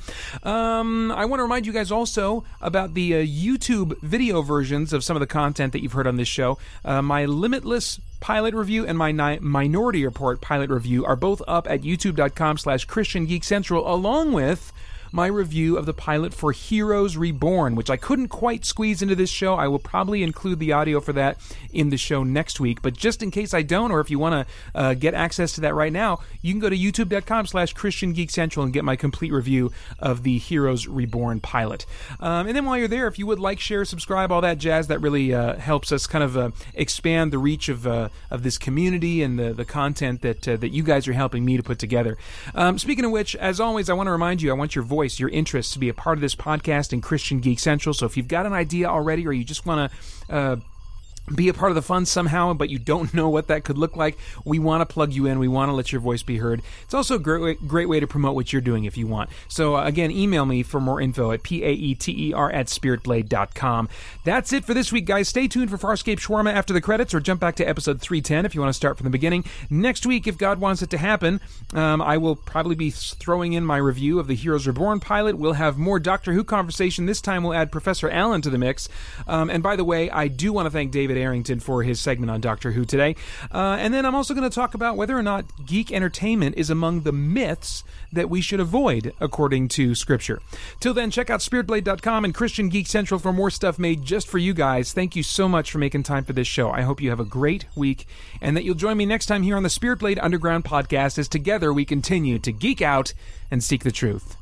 Um, I want to remind you guys also about the uh, YouTube video versions of some of the content that you've heard on this show. Uh, my Limitless pilot review and my ni- Minority Report pilot review are both up at youtube.com slash Christian Geek Central, along with my review of the pilot for Heroes Reborn, which I couldn't quite squeeze into this show. I will probably include the audio for that in the show next week, but just in case I don't, or if you want to uh, get access to that right now, you can go to youtube.com slash Christian Geek Central and get my complete review of the Heroes Reborn pilot. Um, and then while you're there, if you would like, share, subscribe, all that jazz, that really uh, helps us kind of uh, expand the reach of uh, of this community and the, the content that uh, that you guys are helping me to put together. Um, speaking of which, as always, I want to remind you, I want your voice, your interests to be a part of this podcast in Christian Geek Central. So if you've got an idea already, or you just want to uh, be a part of the fun somehow, but you don't know what that could look like, we want to plug you in. We want to let your voice be heard. It's also a great way, great way to promote what you're doing if you want. So uh, again, email me for more info at P-A-E-T-E-R at spiritblade dot com. That's it for this week, guys. Stay tuned for Farscape Shawarma after the credits, or jump back to episode three ten if you want to start from the beginning. Next week, if God wants it to happen, um, I will probably be throwing in my review of the Heroes Reborn pilot. We'll have more Doctor Who conversation. This time we'll add Professor Allen to the mix. Um, and by the way, I do want to thank David Arrington for his segment on Doctor Who today. Uh, and then I'm also going to talk about whether or not geek entertainment is among the myths that we should avoid according to Scripture. Till then, check out spirit blade dot com and Christian Geek Central for more stuff made just for you guys. Thank you so much for making time for this show. I hope you have a great week, and that you'll join me next time here on the Spirit Blade Underground podcast as together we continue to geek out and seek the truth.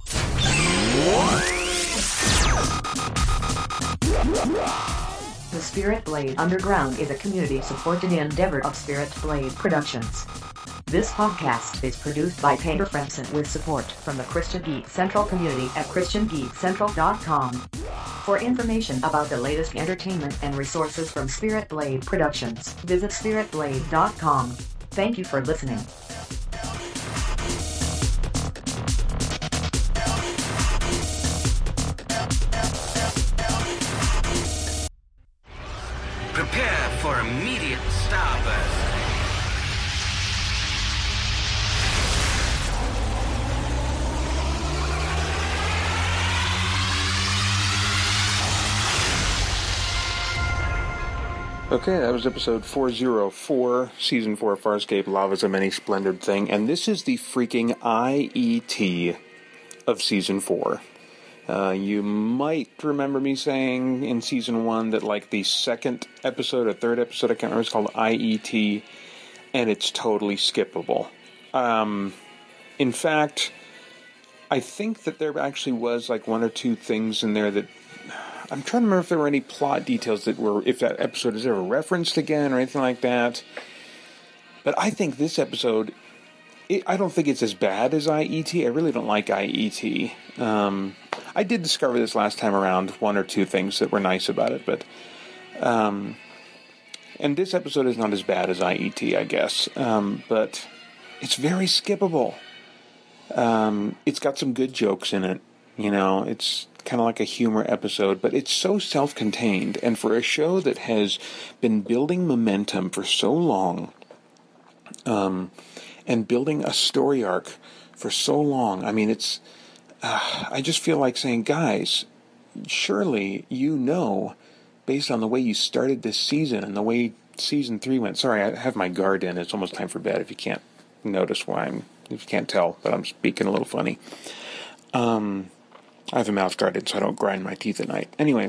The Spirit Blade Underground is a community-supported endeavor of Spirit Blade Productions. This podcast is produced by Painter Fremson with support from the Christian Geek Central community at christian geek central dot com. For information about the latest entertainment and resources from Spirit Blade Productions, visit spirit blade dot com. Thank you for listening. Prepare for immediate starburst. Okay, that was episode four oh four, season four of Farscape, Lava's a Many Splendored Thing, and this is the freaking I E T of season four. Uh, you might remember me saying in season one that, like, the second episode or third episode, I can't remember, it's called I E T, and it's totally skippable. Um, in fact, I think that there actually was, like, one or two things in there that... I'm trying to remember if there were any plot details that were... if that episode is ever referenced again or anything like that. But I think this episode... It, I don't think it's as bad as I E T. I really don't like I E T. Um... I did discover this last time around, one or two things that were nice about it, but, um, and this episode is not as bad as I E T, I guess, um, but it's very skippable. Um, it's got some good jokes in it, you know, it's kind of like a humor episode, but it's so self-contained, and for a show that has been building momentum for so long, um, and building a story arc for so long, I mean, it's, Uh, I just feel like saying, guys, surely you know, based on the way you started this season and the way season three went. Sorry, I have my guard in. It's almost time for bed. If you can't notice why I'm, if you can't tell, but I'm speaking a little funny. Um, I have a mouth guard in so I don't grind my teeth at night. Anyway,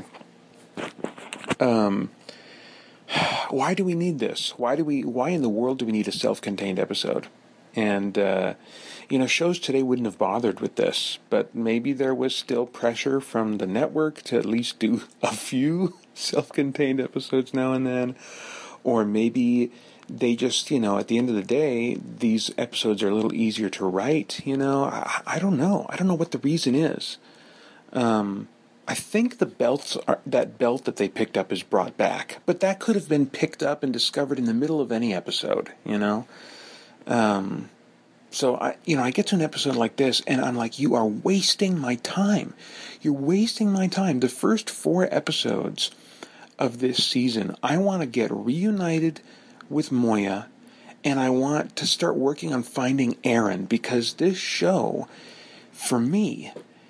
um, why do we need this? Why do we? Why in the world do we need a self-contained episode? And, uh, you know, shows today wouldn't have bothered with this, but maybe there was still pressure from the network to at least do a few self-contained episodes now and then. Or maybe they just, you know, at the end of the day, these episodes are a little easier to write, you know. I, I don't know. I don't know what the reason is. Um, I think the belts are, that belt that they picked up is brought back, but that could have been picked up and discovered in the middle of any episode, you know. Um, So I, you know, I get to an episode like this, and I'm like, you are wasting my time. You're wasting my time. The first four episodes of this season, I want to get reunited with Moya, and I want to start working on finding Aaron, because this show, for me,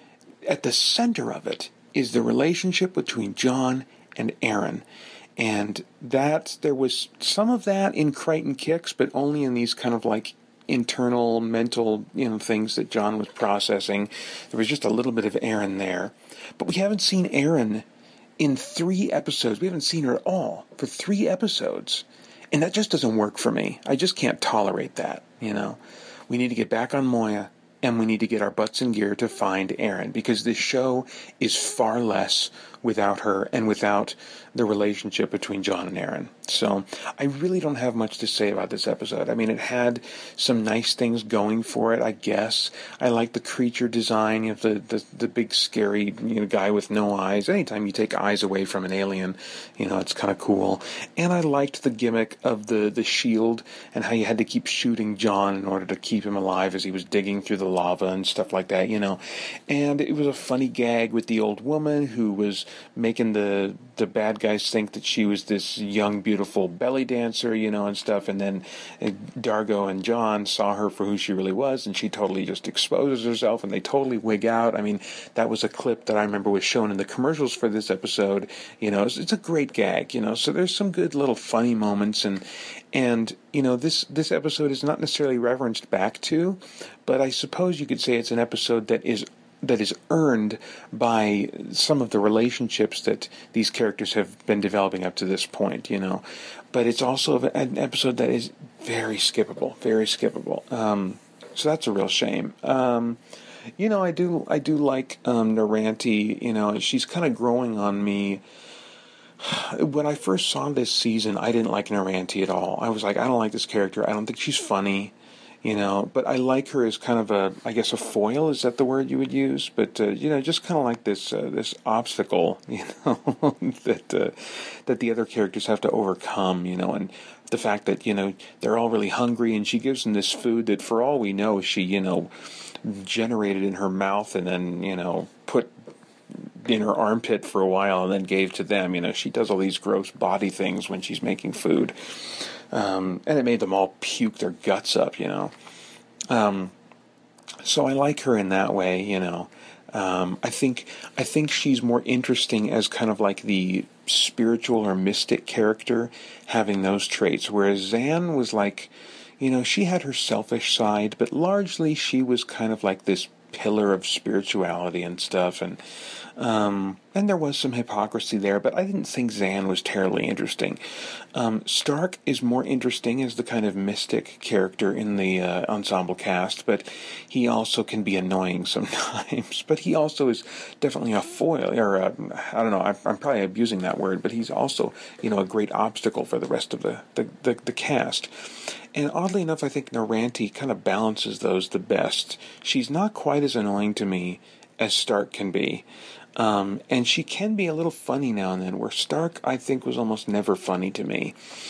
at the center of it is the relationship between John and Aaron. And that, there was some of that in Crichton Kicks, but only in these kind of like internal mental, you know, things that John was processing. There was just a little bit of Aaron there. But we haven't seen Aaron in three episodes. We haven't seen her at all for three episodes. And that just doesn't work for me. I just can't tolerate that, you know. We need to get back on Moya, and we need to get our butts in gear to find Aaron, because this show is far less without her and without the relationship between John and Aaron. So I really don't have much to say about this episode. I mean, it had some nice things going for it, I guess. I like the creature design, you know, the, the, the big scary, you know, guy with no eyes. Anytime you take eyes away from an alien, you know, it's kind of cool. And I liked the gimmick of the, the shield and how you had to keep shooting John in order to keep him alive as he was digging through the lava and stuff like that, you know. And it was a funny gag with the old woman who was making the the bad guys think that she was this young, beautiful belly dancer, you know, and stuff. And then uh, Dargo and John saw her for who she really was, and she totally just exposes herself, and they totally wig out. I mean, that was a clip that I remember was shown in the commercials for this episode. You know, it's, it's a great gag, you know. So there's some good little funny moments, and and you know, this this episode is not necessarily referenced back to, but I suppose you could say it's an episode that is that is earned by some of the relationships that these characters have been developing up to this point, you know. But it's also an episode that is very skippable, very skippable. Um, so that's a real shame. Um, you know, I do I do like um, Naranti, you know, she's kind of growing on me. When I first saw this season, I didn't like Naranti at all. I was like, I don't like this character. I don't think she's funny. You know, but I like her as kind of a, I guess, a foil. Is that the word you would use? But uh, you know, just kind of like this uh, this obstacle, you know, that uh, that the other characters have to overcome. You know, and the fact that, you know, they're all really hungry, and she gives them this food that, for all we know, she, you know, generated in her mouth and then, you know, put in her armpit for a while and then gave to them. You know, she does all these gross body things when she's making food. Um, and it made them all puke their guts up, you know. Um, so I like her in that way, you know. Um, I think I think she's more interesting as kind of like the spiritual or mystic character, having those traits. Whereas Zan was like, you know, she had her selfish side, but largely she was kind of like this pillar of spirituality and stuff, and um, and there was some hypocrisy there, but I didn't think Zan was terribly interesting. Um, Stark is more interesting as the kind of mystic character in the uh, ensemble cast, but he also can be annoying sometimes. But he also is definitely a foil, or a, I don't know, I'm, I'm probably abusing that word, but he's also, you know, a great obstacle for the rest of the, the, the, the cast. And oddly enough, I think Naranti kind of balances those the best. She's not quite as annoying to me as Stark can be. Um, and she can be a little funny now and then, where Stark, I think, was almost never funny to me.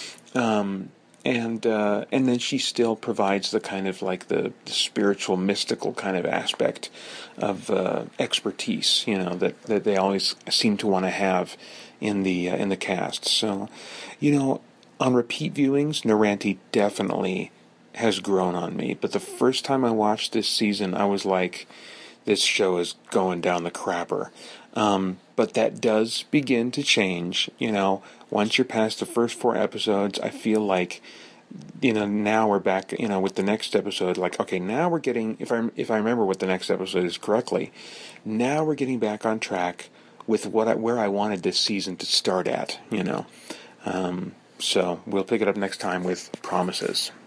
Um, and uh, and then she still provides the kind of like the, the spiritual, mystical kind of aspect of uh, expertise, you know, that, that they always seem to want to have in the uh, in the cast. So, you know, on repeat viewings, Naranti definitely has grown on me. But the first time I watched this season, I was like, this show is going down the crapper. Um, but that does begin to change. You know, once you're past the first four episodes, I feel like, you know, now we're back, you know, with the next episode. Like, okay, now we're getting, if I if I remember what the next episode is correctly, now we're getting back on track with what I, where I wanted this season to start at, you know. Um, so we'll pick it up next time with Promises.